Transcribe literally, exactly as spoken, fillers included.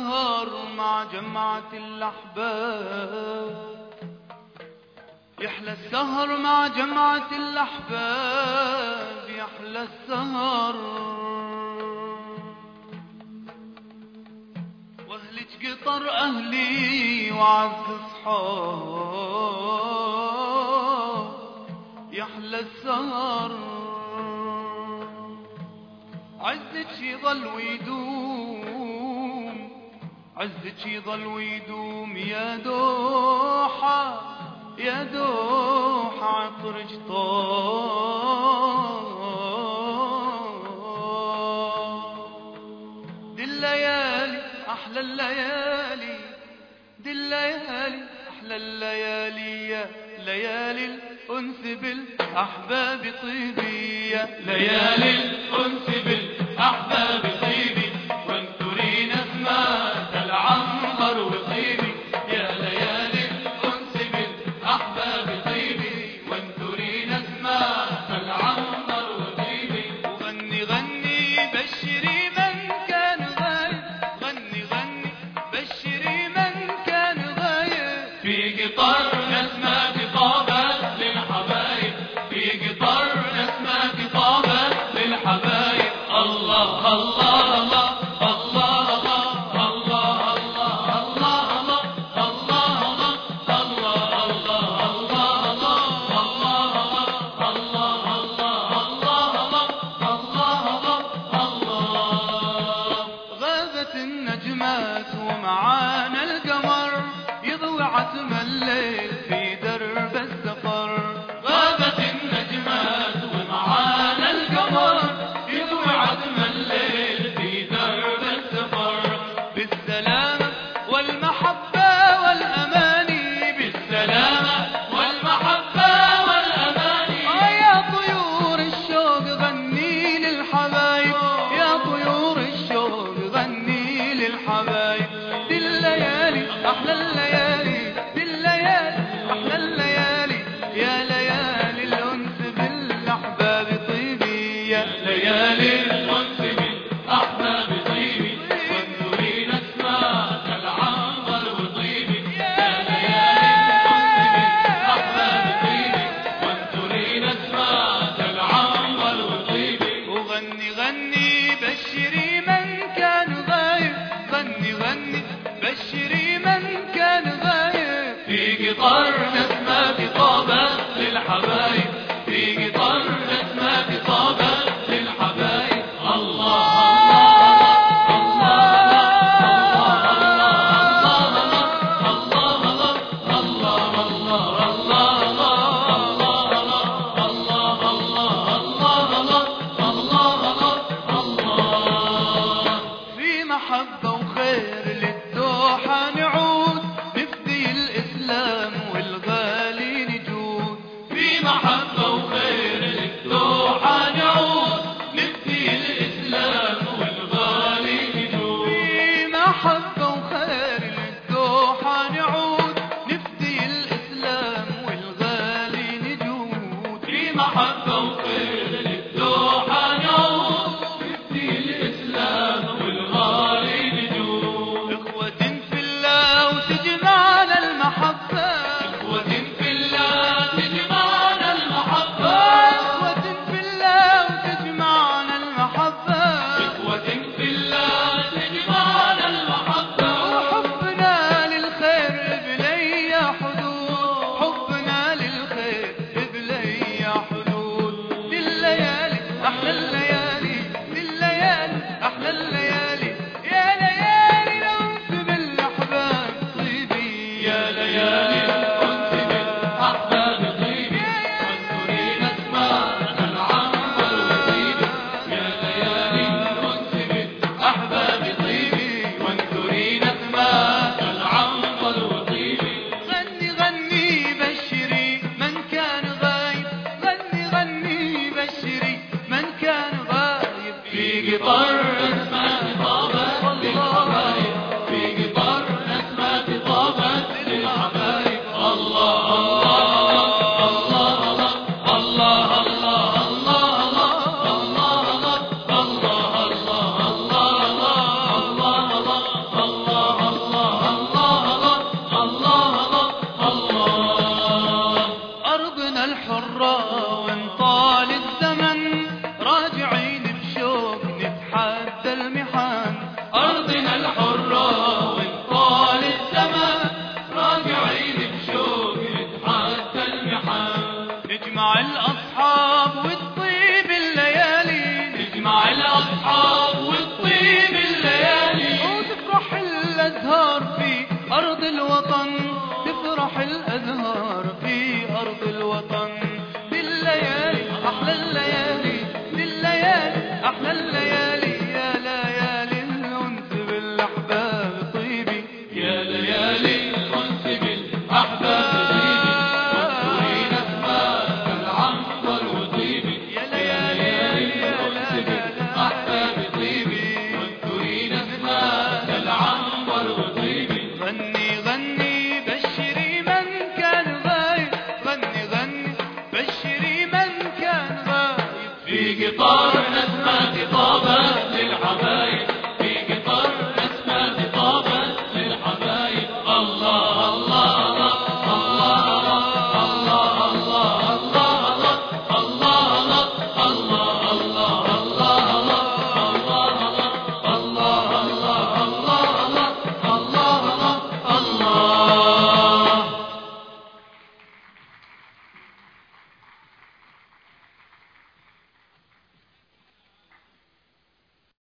السهر مع جمعة الأحباب، يحلى السهر مع جمعة الأحباب، يحلى السهر. واهلج قطر أهلي وعز صحاب، يحلى السهر. عزك يضل ويدوم، عزك يضل ويدوم يا دوحة، يا دوحة عطرك طاب. دي الليالي أحلى الليالي، دي الليالي أحلى الليالي، يا ليالي الأنس بالأحباب طيبي، يا ليالي الأنس بالأحباب طيبي، وانثرين اسمات العنبر وطيبي، يا ليالي الأنس بالأحباب طيبي، وانثرين اسمات العنبر وطيبي. وغني غني بشري من كان غايب، غني غني بشري من كان غايب، في قطر نسمات طابت للحبايب، في قطر نسمات طابت للحبايب. الله الله الله الله الله الله الله الله الله. غابت النجمات ومعانا القمر، يضوي عتم الليل في درب السفر. غابت النجمات ومعانا القمر، يضوي عتم الليل في درب السفر. بالسلامة والمحبة والأماني، بالسلامة والمحبة والأماني. يا طيور الشوق غني للحبايب، يا طيور الشوق غني للحبايب. دي الليالي أحلى الليالي، دي الليالي أحلى الليالي، يا ليالي الأنس بالأحباب طيبي، يا ليالي الأنس بالأحباب طيبي، وانثرين اسمات العنبر وطيبي، يا ليالي الأنس بالأحباب طيبي، وانثرين اسمات العنبر وطيبي. وغني غني بشري من كان غايب، غني غني بشري من كان غايب، في قطر نسمات طابت للحبايب، في قطر نسمات طابت للحبايب. الله محبة وخير للدوحة نعود، نفدي الإسلام والغالي نجود. في محبة وخير للدوحة نعود، نفدي الإسلام والغالي نجود. في محبة وخير للدوحة نعود، نفدي الإسلام والغالي نجود. في محبة وخير للدوحة نعود، نفدي الإسلام والغالي نجود. إخوة في الله وتجمعنا المحبة، إخوة في الله تجمعنا المحبة، إخوة في الله وتجمعنا المحبة، إخوة في الله تجمعنا المحبة. وحبنا للخير بلي حدود، حبنا للخير بلي حدود. تفرح الأزهار في أرض الوطن. دي الليالي أحلى الليالي، دي الليالي أحلى الليالي، يا ليالي الأنس بالأحباب طيبي، يا ليالي الأنس بالأحباب طيبي، واذكرين أسماء العنبر وطيبي. يا ليالي الأنس بالأحباب طيبي، واذكرين أسماء العنبر وطيبي. غني غني بشري من كان غايب، غني غني بشري من كان غايب، في قطار نسمة خطابة